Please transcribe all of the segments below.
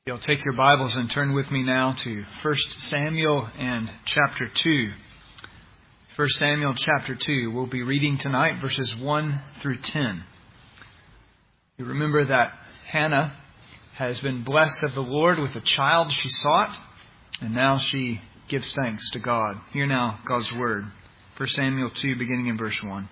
You'll take your Bibles and turn with me now to 1 Samuel and chapter 2. 1 Samuel chapter 2. We'll be reading tonight verses 1 through 10. You remember that Hannah has been blessed of the Lord with a child she sought, and now she gives thanks to God. Hear now God's word. 1 Samuel 2, beginning in verse 1.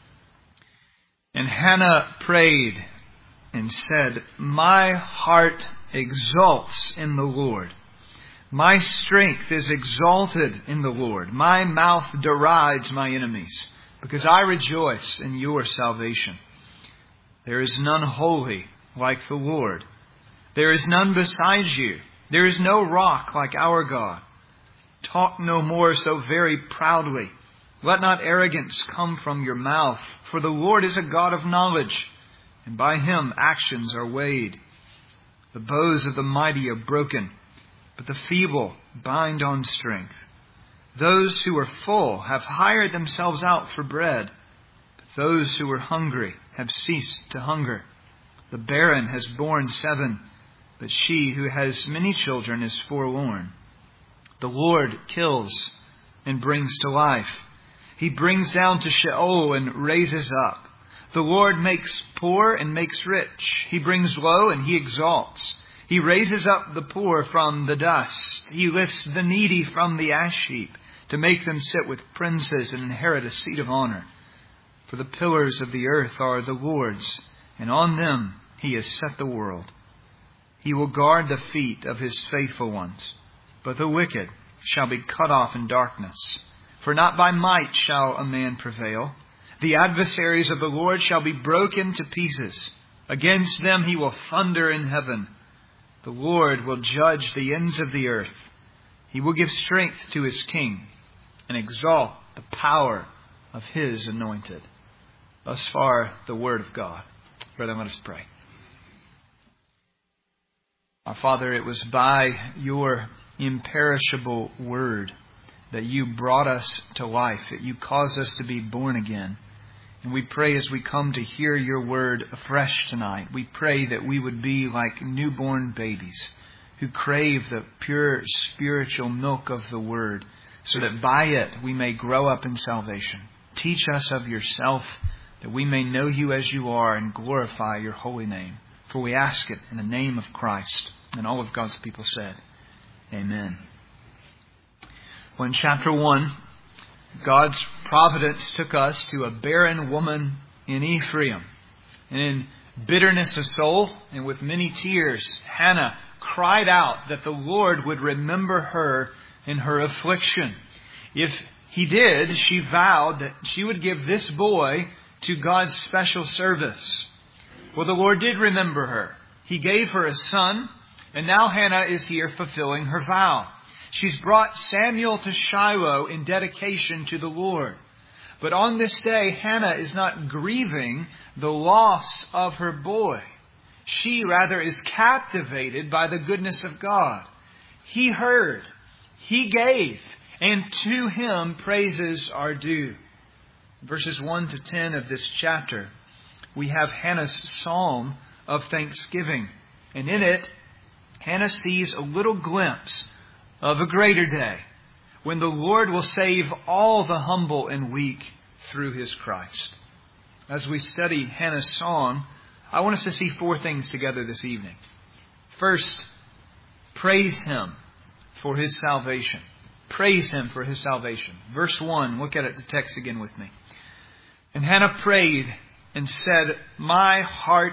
And Hannah prayed and said, "My heart exults in the Lord. My strength is exalted in the Lord. My mouth derides my enemies, because I rejoice in your salvation. There is none holy like the Lord. There is none besides you. There is no rock like our God. Talk no more so very proudly. Let not arrogance come from your mouth, for the Lord is a God of knowledge, and by Him actions are weighed. The bows of the mighty are broken, but the feeble bind on strength. Those who are full have hired themselves out for bread, but those who are hungry have ceased to hunger. The barren has borne 7, but she who has many children is forlorn. The Lord kills and brings to life. He brings down to Sheol and raises up. The Lord makes poor and makes rich. He brings low and He exalts. He raises up the poor from the dust. He lifts the needy from the ash heap to make them sit with princes and inherit a seat of honor. For the pillars of the earth are the Lord's, and on them He has set the world. He will guard the feet of His faithful ones, but the wicked shall be cut off in darkness. For not by might shall a man prevail. The adversaries of the Lord shall be broken to pieces. Against them He will thunder in heaven. The Lord will judge the ends of the earth. He will give strength to His king and exalt the power of His anointed. Thus far, the word of God. Brethren, let us pray. Our Father, it was by your imperishable word that you brought us to life, that you caused us to be born again. And we pray as we come to hear your word afresh tonight, we pray that we would be like newborn babies who crave the pure spiritual milk of the word, so that by it we may grow up in salvation. Teach us of yourself, that we may know you as you are and glorify your holy name. For we ask it in the name of Christ. And all of God's people said, Amen. Well, in chapter 1, God's providence took us to a barren woman in Ephraim. And in bitterness of soul and with many tears, Hannah cried out that the Lord would remember her in her affliction. If He did, she vowed that she would give this boy to God's special service. Well, the Lord did remember her. He gave her a son, and now Hannah is here fulfilling her vow. She's brought Samuel to Shiloh in dedication to the Lord. But on this day, Hannah is not grieving the loss of her boy. She rather is captivated by the goodness of God. He heard, He gave, and to Him praises are due. Verses 1 to 10 of this chapter, we have Hannah's psalm of thanksgiving. And in it, Hannah sees a little glimpse of a greater day when the Lord will save all the humble and weak through His Christ. As we study Hannah's song, I want us to see 4 things together this evening. First, praise Him for His salvation. Praise Him for His salvation. Verse 1, look at it, the text again with me. And Hannah prayed and said, "My heart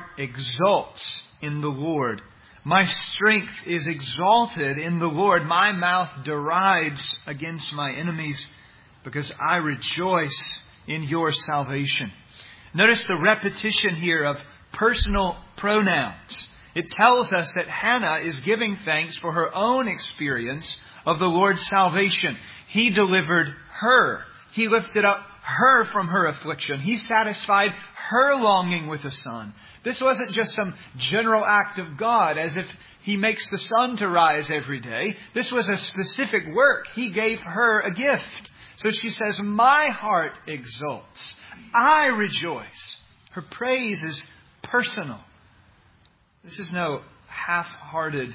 exults in the Lord. My strength is exalted in the Lord. My mouth derides against my enemies, because I rejoice in your salvation." Notice the repetition here of personal pronouns. It tells us that Hannah is giving thanks for her own experience of the Lord's salvation. He delivered her. He lifted up her from her affliction. He satisfied her longing with a son. This wasn't just some general act of God, as if He makes the sun to rise every day. This was a specific work. He gave her a gift. So she says, "My heart exults. I rejoice." Her praise is personal. This is no half-hearted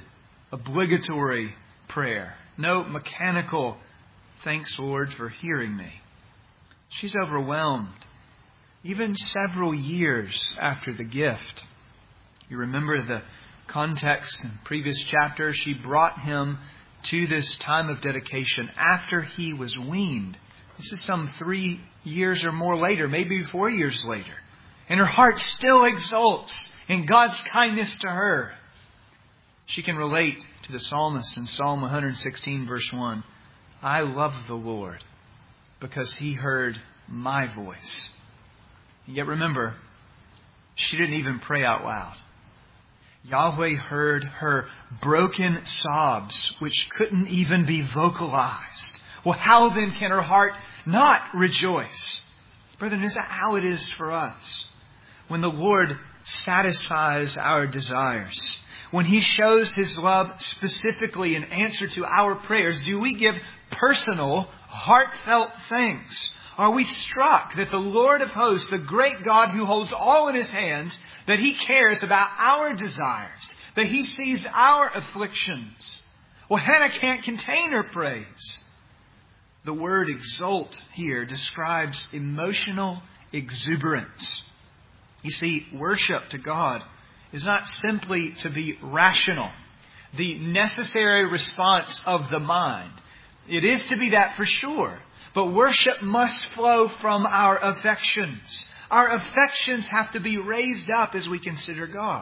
obligatory prayer. No mechanical, thanks, Lord, for hearing me. She's overwhelmed, even several years after the gift. You remember the context in previous chapter. She brought him to this time of dedication after he was weaned. This is some 3 years or more later, maybe 4 years later. And her heart still exults in God's kindness to her. She can relate to the psalmist in Psalm 116, verse 1. I love the Lord because He heard my voice. And yet remember, she didn't even pray out loud. Yahweh heard her broken sobs, which couldn't even be vocalized. Well, how then can her heart not rejoice? Brethren, is that how it is for us? When the Lord satisfies our desires, when He shows His love specifically in answer to our prayers, do we give personal, heartfelt thanks? Are we struck that the Lord of hosts, the great God who holds all in His hands, that He cares about our desires, that He sees our afflictions? Well, Hannah can't contain her praise. The word exult here describes emotional exuberance. You see, worship to God is not simply to be rational, the necessary response of the mind. It is to be that for sure. But worship must flow from our affections. Our affections have to be raised up as we consider God.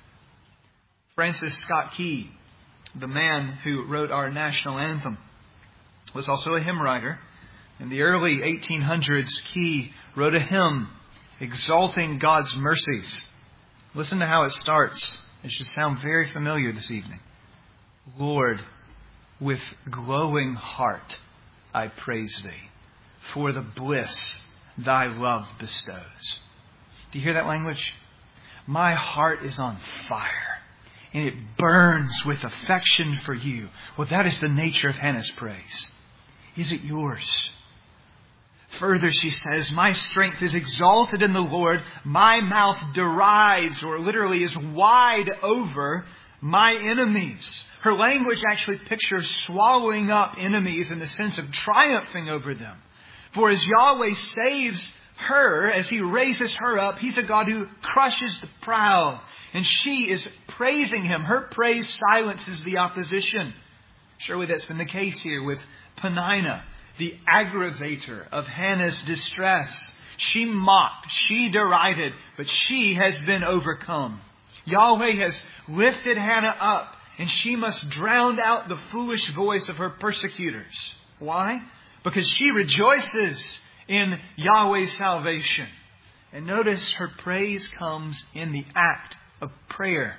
Francis Scott Key, the man who wrote our national anthem, was also a hymn writer. In the early 1800s, Key wrote a hymn exalting God's mercies. Listen to how it starts. It should sound very familiar this evening. Lord, with glowing heart I praise Thee for the bliss Thy love bestows. Do you hear that language? My heart is on fire and it burns with affection for You. Well, that is the nature of Hannah's praise. Is it yours? Further, she says, my strength is exalted in the Lord. My mouth derides, or literally is wide over, my enemies. Her language actually pictures swallowing up enemies in the sense of triumphing over them. For as Yahweh saves her, as He raises her up, He's a God who crushes the proud. And she is praising Him. Her praise silences the opposition. Surely that's been the case here with Peninnah, the aggravator of Hannah's distress. She mocked, she derided, but she has been overcome. Yahweh has lifted Hannah up, and she must drown out the foolish voice of her persecutors. Why? Because she rejoices in Yahweh's salvation. And notice her praise comes in the act of prayer.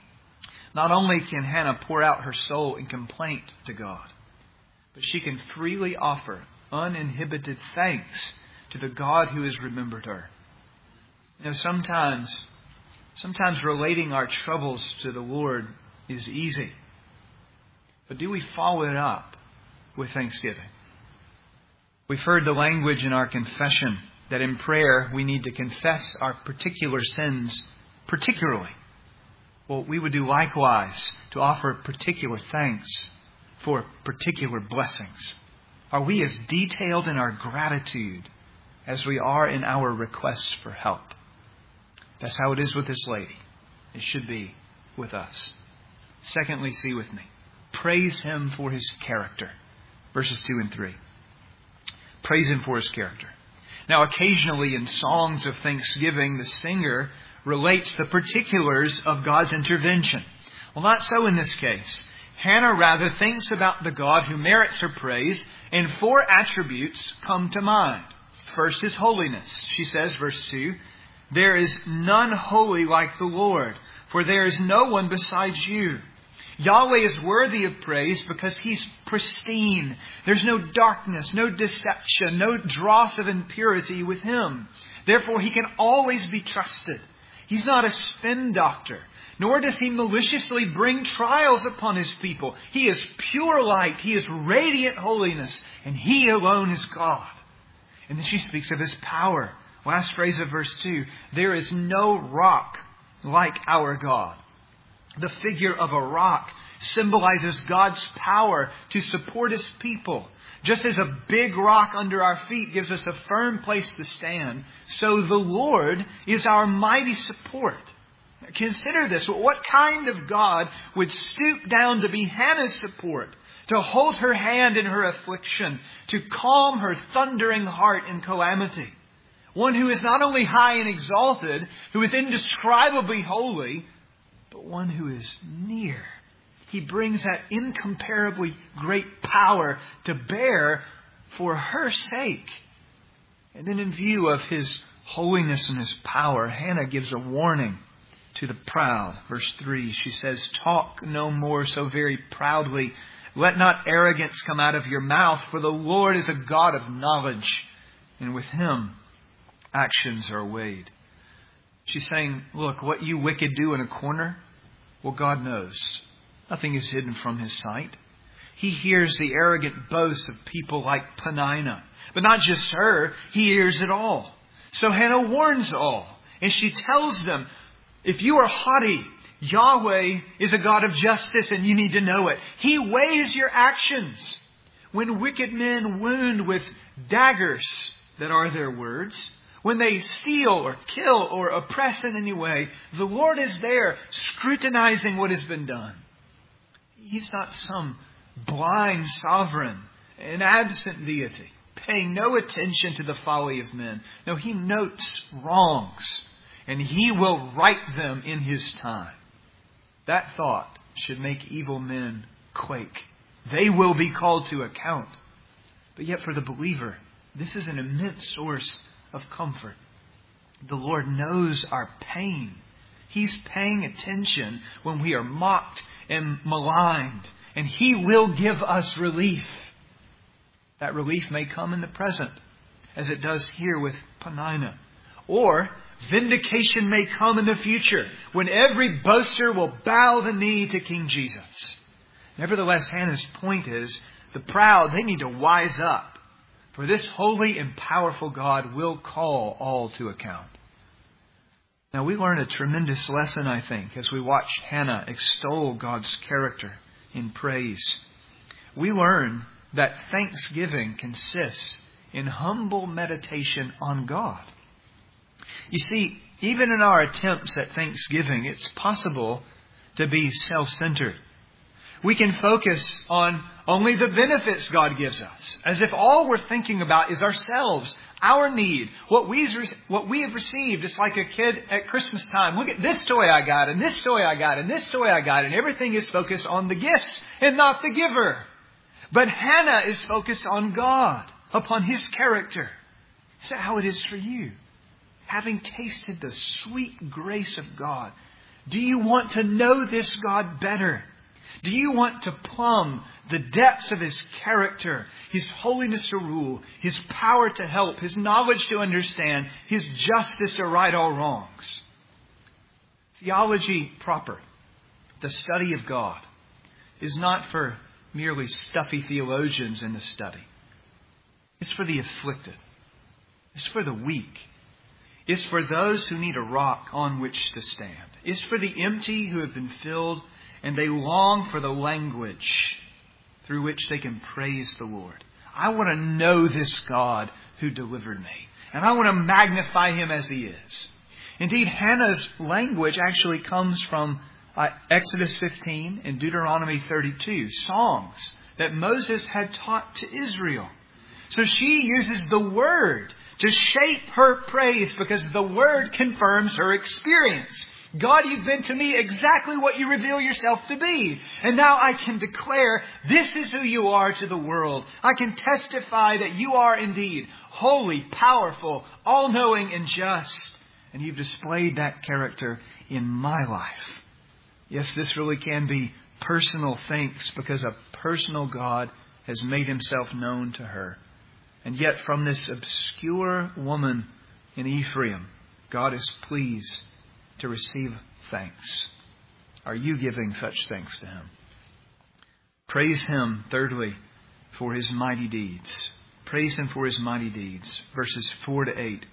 Not only can Hannah pour out her soul in complaint to God, but she can freely offer uninhibited thanks to the God who has remembered her. You know, sometimes relating our troubles to the Lord is easy. But do we follow it up with thanksgiving? We've heard the language in our confession that in prayer we need to confess our particular sins particularly. Well, we would do likewise to offer particular thanks for particular blessings. Are we as detailed in our gratitude as we are in our requests for help? That's how it is with this lady. It should be with us. Secondly, see with me. Praise Him for His character. Verses 2 and 3. Praise Him for His character. Now, occasionally in songs of thanksgiving, the singer relates the particulars of God's intervention. Well, not so in this case. Hannah rather thinks about the God who merits her praise, and 4 attributes come to mind. First is holiness. She says, verse 2, there is none holy like the Lord, for there is no one besides You. Yahweh is worthy of praise because He's pristine. There's no darkness, no deception, no dross of impurity with Him. Therefore, He can always be trusted. He's not a spin doctor, nor does He maliciously bring trials upon His people. He is pure light. He is radiant holiness, and He alone is God. And then she speaks of His power. Last phrase of verse 2, there is no rock like our God. The figure of a rock symbolizes God's power to support His people. Just as a big rock under our feet gives us a firm place to stand, so the Lord is our mighty support. Consider this. What kind of God would stoop down to be Hannah's support, to hold her hand in her affliction, to calm her thundering heart in calamity? One who is not only high and exalted, who is indescribably holy, but one who is near. He brings that incomparably great power to bear for her sake. And then in view of His holiness and His power, Hannah gives a warning to the proud. Verse 3, she says, "Talk no more so very proudly. Let not arrogance come out of your mouth, for the Lord is a God of knowledge, and with Him actions are weighed." She's saying, look, what you wicked do in a corner, well, God knows. Nothing is hidden from His sight. He hears the arrogant boasts of people like Peninnah. But not just her, He hears it all. So Hannah warns all. And she tells them, if you are haughty, Yahweh is a God of justice and you need to know it. He weighs your actions. When wicked men wound with daggers that are their words, when they steal or kill or oppress in any way, the Lord is there scrutinizing what has been done. He's not some blind sovereign, an absent deity, paying no attention to the folly of men. No, He notes wrongs, and He will right them in His time. That thought should make evil men quake. They will be called to account. But yet for the believer, this is an immense source of comfort. The Lord knows our pain. He's paying attention when we are mocked and maligned, and He will give us relief. That relief may come in the present, as it does here with Peninnah. Or vindication may come in the future, when every boaster will bow the knee to King Jesus. Nevertheless, Hannah's point is, the proud, they need to wise up. For this holy and powerful God will call all to account. Now we learn a tremendous lesson, I think, as we watch Hannah extol God's character in praise. We learn that thanksgiving consists in humble meditation on God. You see, even in our attempts at thanksgiving, it's possible to be self-centered. We can focus on only the benefits God gives us, as if all we're thinking about is ourselves, our need, what we have received. It's like a kid at Christmas time. Look at this toy I got, and this toy I got, and this toy I got, and everything is focused on the gifts and not the giver. But Hannah is focused on God, upon His character. Is that how it is for you? Having tasted the sweet grace of God, do you want to know this God better? Do you want to plumb the depths of His character, His holiness to rule, His power to help, His knowledge to understand, His justice to right all wrongs? Theology proper, the study of God, is not for merely stuffy theologians in the study. It's for the afflicted. It's for the weak. It's for those who need a rock on which to stand. It's for the empty who have been filled, and they long for the language through which they can praise the Lord. I want to know this God who delivered me. And I want to magnify Him as He is. Indeed, Hannah's language actually comes from Exodus 15 and Deuteronomy 32, songs that Moses had taught to Israel. So she uses the Word to shape her praise because the Word confirms her experience. God, you've been to me exactly what you reveal yourself to be. And now I can declare this is who you are to the world. I can testify that you are indeed holy, powerful, all-knowing, and just. And you've displayed that character in my life. Yes, this really can be personal thanks because a personal God has made Himself known to her. And yet from this obscure woman in Ephraim, God is pleased to receive thanks. Are you giving such thanks to Him? Praise Him, thirdly, for His mighty deeds. Praise Him for His mighty deeds. Verses 4 to 8.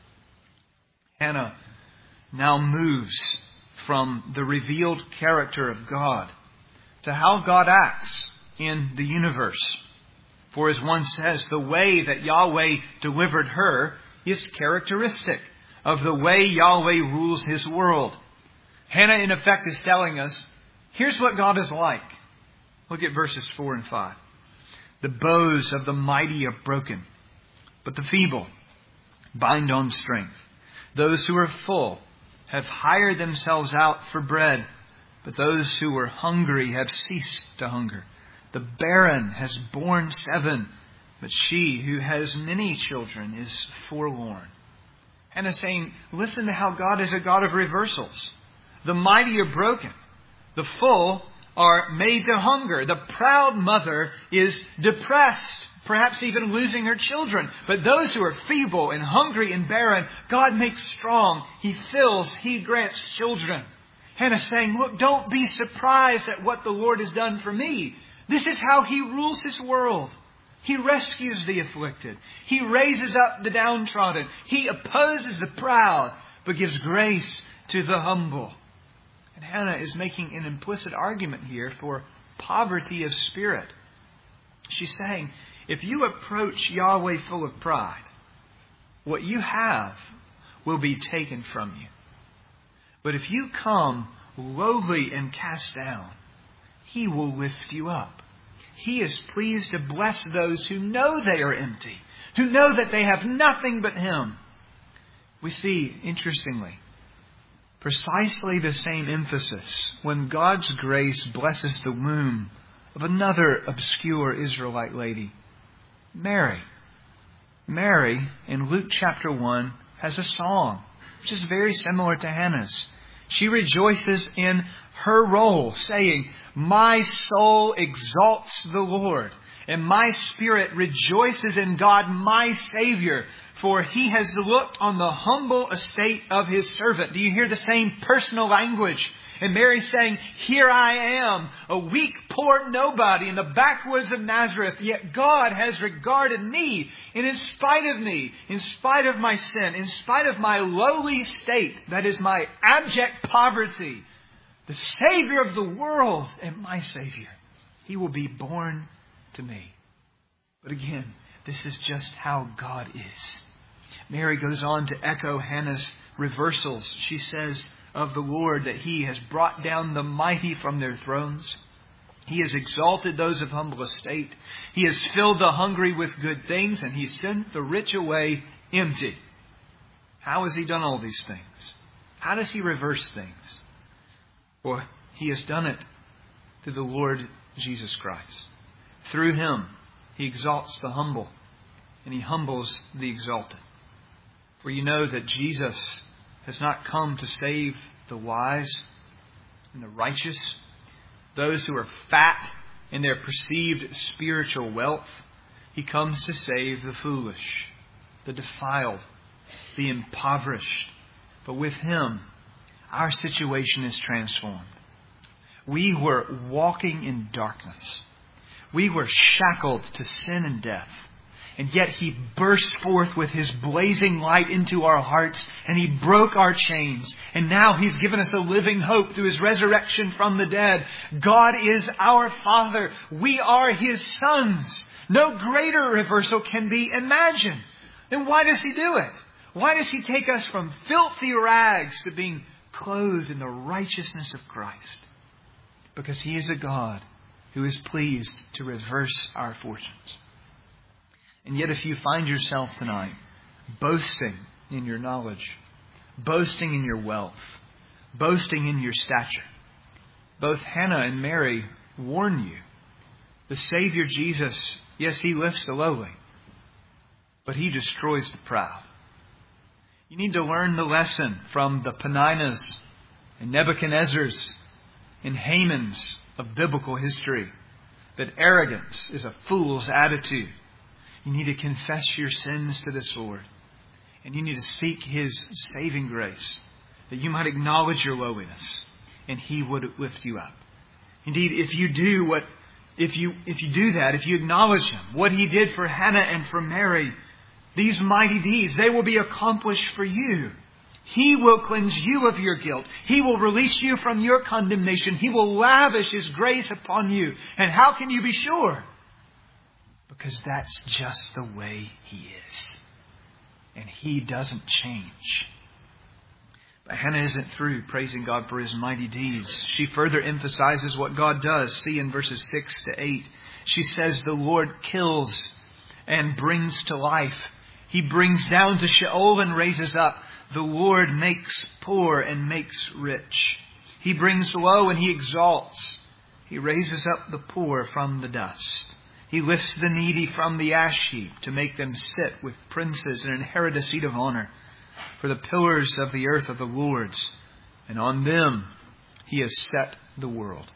Hannah now moves from the revealed character of God to how God acts in the universe. For as one says, the way that Yahweh delivered her is characteristic of the way Yahweh rules His world. Hannah, in effect, is telling us, here's what God is like. Look at verses 4 and 5. The bows of the mighty are broken, but the feeble bind on strength. Those who are full have hired themselves out for bread, but those who are hungry have ceased to hunger. The barren has borne 7, but she who has many children is forlorn. Hannah is saying, listen to how God is a God of reversals. The mighty are broken. The full are made to hunger. The proud mother is depressed, perhaps even losing her children. But those who are feeble and hungry and barren, God makes strong. He fills. He grants children. Hannah's saying, look, don't be surprised at what the Lord has done for me. This is how He rules His world. He rescues the afflicted. He raises up the downtrodden. He opposes the proud, but gives grace to the humble. And Hannah is making an implicit argument here for poverty of spirit. She's saying, if you approach Yahweh full of pride, what you have will be taken from you. But if you come lowly and cast down, He will lift you up. He is pleased to bless those who know they are empty, who know that they have nothing but Him. We see, interestingly, precisely the same emphasis when God's grace blesses the womb of another obscure Israelite lady, Mary. Mary, in Luke chapter 1, has a song which is very similar to Hannah's. She rejoices in her role, saying, my soul exalts the Lord, and my spirit rejoices in God, my Savior, for He has looked on the humble estate of His servant. Do you hear the same personal language? And Mary's saying, here I am, a weak, poor nobody in the backwoods of Nazareth, yet God has regarded me. And in spite of me, in spite of my sin, in spite of my lowly state, that is my abject poverty, the Savior of the world and my Savior, He will be born to me. But again, this is just how God is. Mary goes on to echo Hannah's reversals. She says of the Lord that He has brought down the mighty from their thrones. He has exalted those of humble estate. He has filled the hungry with good things, and He sent the rich away empty. How has He done all these things? How does He reverse things? Well, He has done it through the Lord Jesus Christ. Through Him, He exalts the humble, and He humbles the exalted. For you know that Jesus has not come to save the wise and the righteous, those who are fat in their perceived spiritual wealth. He comes to save the foolish, the defiled, the impoverished. But with Him, our situation is transformed. We were walking in darkness. We were shackled to sin and death. And yet He burst forth with His blazing light into our hearts, and He broke our chains. And now He's given us a living hope through His resurrection from the dead. God is our Father. We are His sons. No greater reversal can be imagined. Then why does He do it? Why does He take us from filthy rags to being clothed in the righteousness of Christ? Because He is a God who is pleased to reverse our fortunes. And yet if you find yourself tonight boasting in your knowledge, boasting in your wealth, boasting in your stature, both Hannah and Mary warn you. The Savior Jesus, yes, He lifts the lowly, but He destroys the proud. You need to learn the lesson from the Peninnahs and Nebuchadnezzars and Hamans of biblical history, that arrogance is a fool's attitude. You need to confess your sins to this Lord. And you need to seek His saving grace, that you might acknowledge your lowliness, and He would lift you up. Indeed, if you do that, if you acknowledge Him, what He did for Hannah and for Mary, these mighty deeds, they will be accomplished for you. He will cleanse you of your guilt. He will release you from your condemnation. He will lavish His grace upon you. And how can you be sure? Because that's just the way He is. And He doesn't change. But Hannah isn't through praising God for His mighty deeds. She further emphasizes what God does. See in verses 6 to 8. She says the Lord kills and brings to life. He brings down to Sheol and raises up. The Lord makes poor and makes rich. He brings low and He exalts. He raises up the poor from the dust. He lifts the needy from the ash heap to make them sit with princes and inherit a seat of honor. For the pillars of the earth are the Lord's, and on them He has set the world.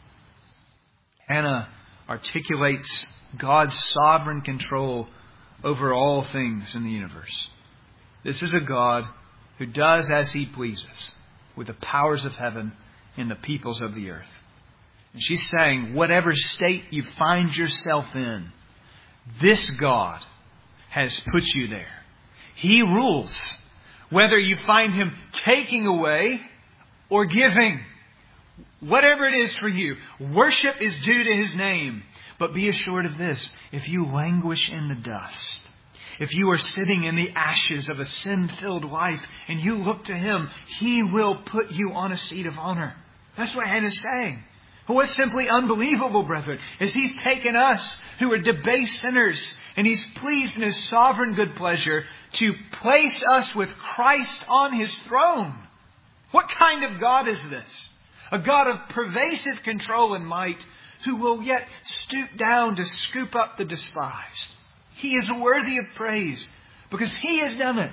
Hannah articulates God's sovereign control over all things in the universe. This is a God who does as He pleases with the powers of heaven and the peoples of the earth. And she's saying, whatever state you find yourself in, this God has put you there. He rules, whether you find Him taking away or giving. Whatever it is for you, worship is due to His name. But be assured of this, if you languish in the dust, if you are sitting in the ashes of a sin-filled life and you look to Him, He will put you on a seat of honor. That's what Hannah's saying. What's simply unbelievable, brethren, is He's taken us who are debased sinners and He's pleased in His sovereign good pleasure to place us with Christ on His throne. What kind of God is this? A God of pervasive control and might who will yet stoop down to scoop up the despised. He is worthy of praise because He has done it.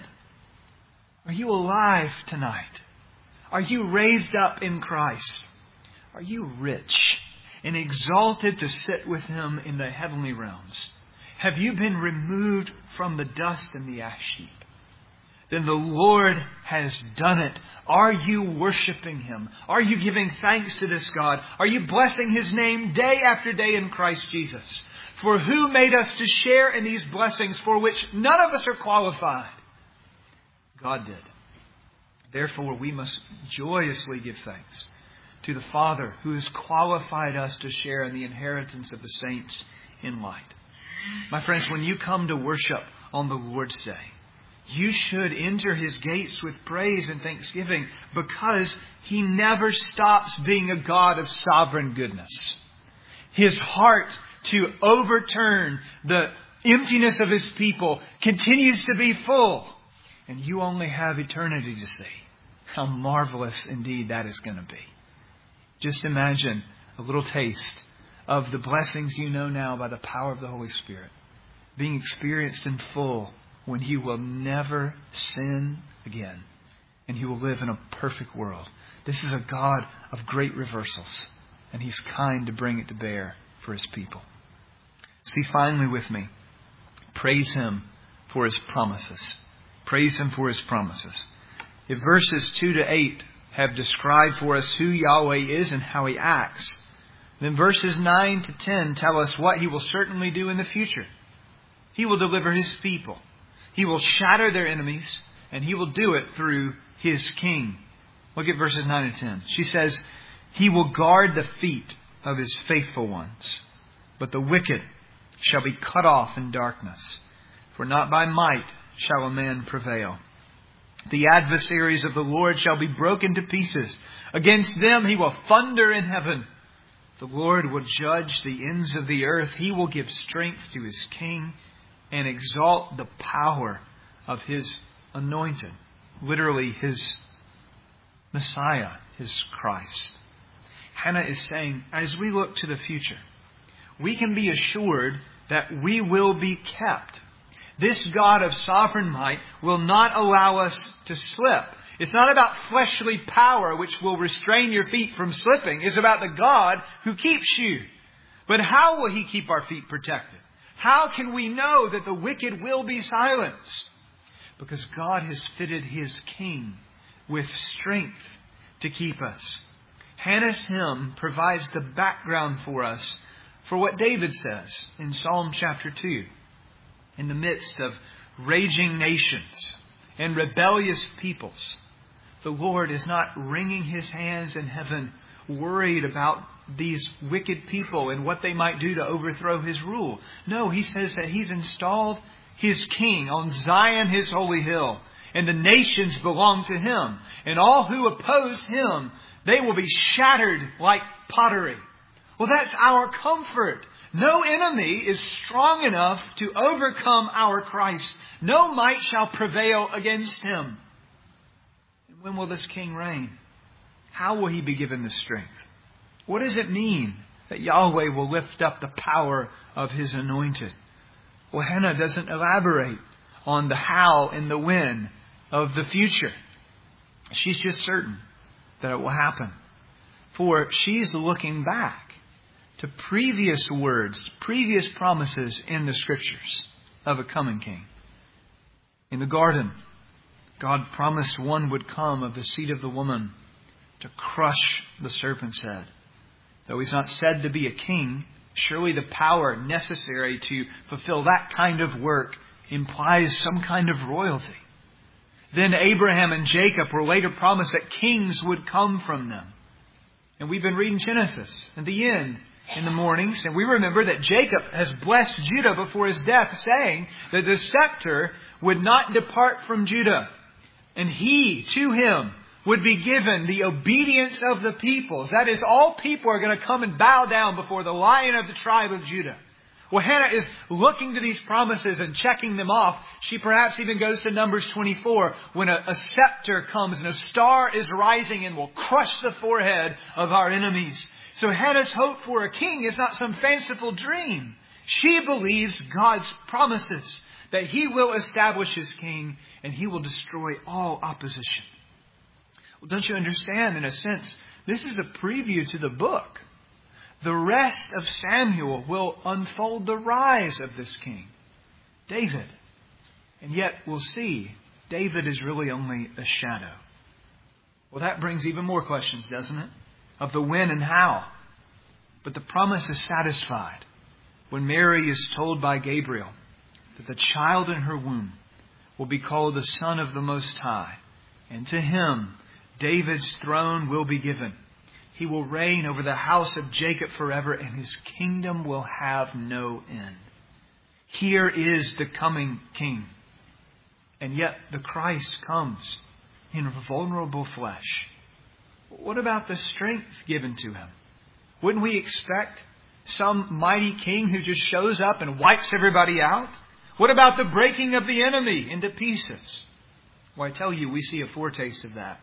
Are you alive tonight? Are you raised up in Christ? Are you rich and exalted to sit with Him in the heavenly realms? Have you been removed from the dust and the ash heap? Then the Lord has done it. Are you worshiping Him? Are you giving thanks to this God? Are you blessing His name day after day in Christ Jesus? For who made us to share in these blessings for which none of us are qualified? God did. Therefore, we must joyously give thanks to the Father who has qualified us to share in the inheritance of the saints in light. My friends, when you come to worship on the Lord's Day, you should enter His gates with praise and thanksgiving because He never stops being a God of sovereign goodness. His heart to overturn the emptiness of His people continues to be full. And you only have eternity to see. How marvelous indeed that is going to be. Just imagine a little taste of the blessings you know now by the power of the Holy Spirit being experienced in full when you will never sin again and you will live in a perfect world. This is a God of great reversals, and He's kind to bring it to bear for His people. See finally with me, praise Him for His promises. Praise Him for His promises. If verses 2 to 8 have described for us who Yahweh is and how He acts, then verses 9 to 10 tell us what He will certainly do in the future. He will deliver His people. He will shatter their enemies, and He will do it through His King. Look at verses 9 and 10. She says, He will guard the feet of His faithful ones, but the wicked shall be cut off in darkness. For not by might shall a man prevail. The adversaries of the Lord shall be broken to pieces. Against them He will thunder in heaven. The Lord will judge the ends of the earth. He will give strength to His king and exalt the power of His anointed. Literally, His Messiah, His Christ. Hannah is saying, as we look to the future, we can be assured that we will be kept. This God of sovereign might will not allow us to slip. It's not about fleshly power which will restrain your feet from slipping. It's about the God who keeps you. But how will He keep our feet protected? How can we know that the wicked will be silenced? Because God has fitted His King with strength to keep us. Hannah's hymn provides the background for us for what David says in Psalm chapter 2. In the midst of raging nations and rebellious peoples, The Lord is not wringing His hands in heaven, worried about these wicked people and what they might do to overthrow His rule. No, He says that He's installed His King on Zion, His holy hill, and the nations belong to Him. And all who oppose Him, they will be shattered like pottery. Well, that's our comfort. No enemy is strong enough to overcome our Christ. No might shall prevail against Him. And when will this King reign? How will He be given the strength? What does it mean that Yahweh will lift up the power of His anointed? Well, Hannah doesn't elaborate on the how and the when of the future. She's just certain that it will happen. For she's looking back to previous words, previous promises in the Scriptures of a coming King. In the garden, God promised one would come of the seed of the woman to crush the serpent's head. Though He's not said to be a king, surely the power necessary to fulfill that kind of work implies some kind of royalty. Then Abraham and Jacob were later promised that kings would come from them. And we've been reading Genesis in the end in the mornings, and we remember that Jacob has blessed Judah before his death, saying that the scepter would not depart from Judah, and to him would be given the obedience of the peoples. That is, all people are going to come and bow down before the Lion of the tribe of Judah. Well, Hannah is looking to these promises and checking them off. She perhaps even goes to Numbers 24 when a scepter comes and a star is rising and will crush the forehead of our enemies. So Hannah's hope for a king is not some fanciful dream. She believes God's promises that He will establish His king and He will destroy all opposition. Well, don't you understand, in a sense, this is a preview to the book. The rest of Samuel will unfold the rise of this king, David. And yet we'll see, David is really only a shadow. Well, that brings even more questions, doesn't it? Of the when and how. But the promise is satisfied when Mary is told by Gabriel that the child in her womb will be called the Son of the Most High. And to Him, David's throne will be given. He will reign over the house of Jacob forever, and His kingdom will have no end. Here is the coming King. And yet the Christ comes in vulnerable flesh. What about the strength given to Him? Wouldn't we expect some mighty king who just shows up and wipes everybody out? What about the breaking of the enemy into pieces? Well, I tell you, we see a foretaste of that.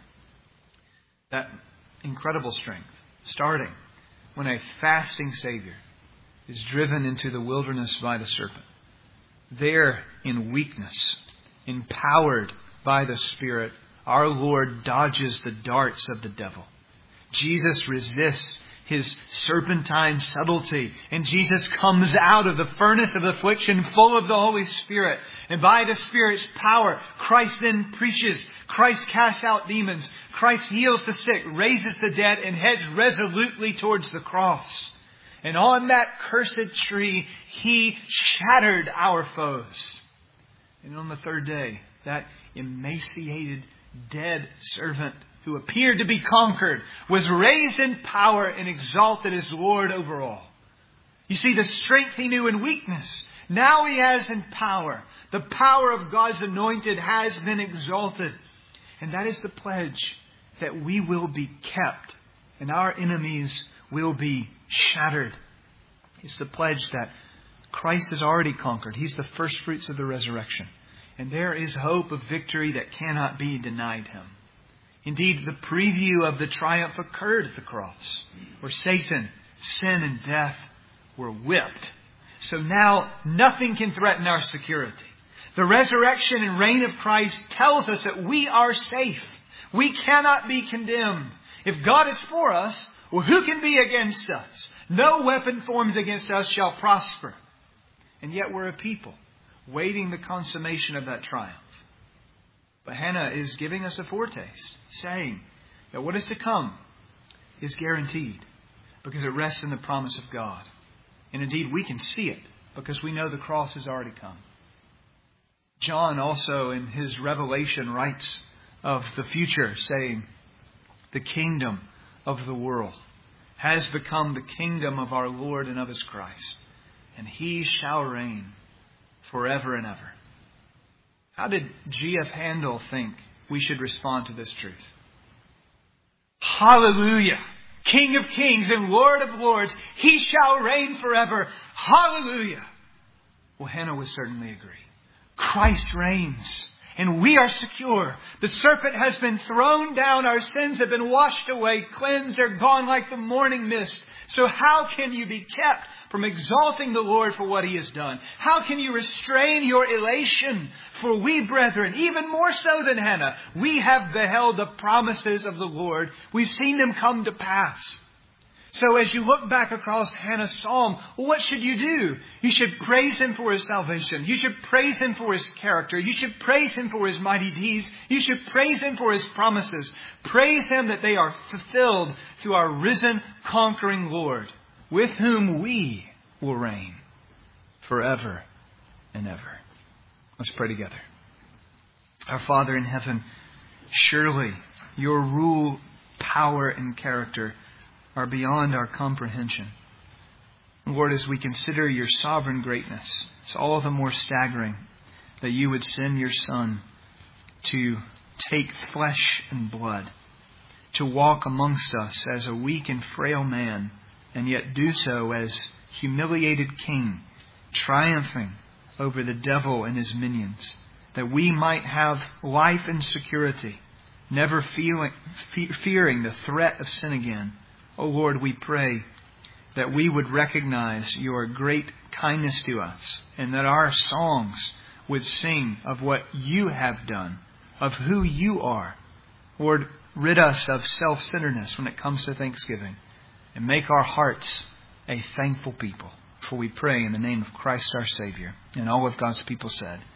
That incredible strength, starting when a fasting Savior is driven into the wilderness by the serpent. There, in weakness, empowered by the Spirit, our Lord dodges the darts of the devil. Jesus resists his serpentine subtlety. And Jesus comes out of the furnace of affliction full of the Holy Spirit. And by the Spirit's power, Christ then preaches. Christ casts out demons. Christ heals the sick, raises the dead, and heads resolutely towards the cross. And on that cursed tree, He shattered our foes. And on the third day, that emaciated, dead servant who appeared to be conquered was raised in power and exalted as Lord over all. You see, the strength He knew in weakness, now He has in power. The power of God's anointed has been exalted. And that is the pledge that we will be kept and our enemies will be shattered. It's the pledge that Christ has already conquered. He's the first fruits of the resurrection. And there is hope of victory that cannot be denied Him. Indeed, the preview of the triumph occurred at the cross, where Satan, sin, and death were whipped. So now nothing can threaten our security. The resurrection and reign of Christ tells us that we are safe. We cannot be condemned. If God is for us, well, who can be against us? No weapon formed against us shall prosper. And yet we're a people waiting the consummation of that triumph. But Hannah is giving us a foretaste, saying that what is to come is guaranteed because it rests in the promise of God. And indeed, we can see it because we know the cross has already come. John also in his Revelation writes of the future, saying, the kingdom of the world has become the kingdom of our Lord and of His Christ, and He shall reign forever and ever. How did G.F. Handel think we should respond to this truth? Hallelujah! King of kings and Lord of lords, He shall reign forever. Hallelujah! Well, Hannah would certainly agree. Christ reigns, and we are secure. The serpent has been thrown down. Our sins have been washed away, cleansed. They're gone like the morning mist. So how can you be kept from exalting the Lord for what He has done? How can you restrain your elation? For we, brethren, even more so than Hannah, we have beheld the promises of the Lord. We've seen them come to pass. So as you look back across Hannah's psalm, what should you do? You should praise Him for His salvation. You should praise Him for His character. You should praise Him for His mighty deeds. You should praise Him for His promises. Praise Him that they are fulfilled through our risen, conquering Lord, with whom we will reign forever and ever. Let's pray together. Our Father in heaven, surely Your rule, power, and character are beyond our comprehension. Lord, as we consider Your sovereign greatness, it's all the more staggering that You would send Your Son to take flesh and blood, to walk amongst us as a weak and frail man, and yet do so as humiliated King, triumphing over the devil and his minions, that we might have life and security, never fearing the threat of sin again. Oh Lord, we pray that we would recognize Your great kindness to us, and that our songs would sing of what You have done, of who You are. Lord, rid us of self-centeredness when it comes to thanksgiving, and make our hearts a thankful people. For we pray in the name of Christ our Savior. And all of God's people said,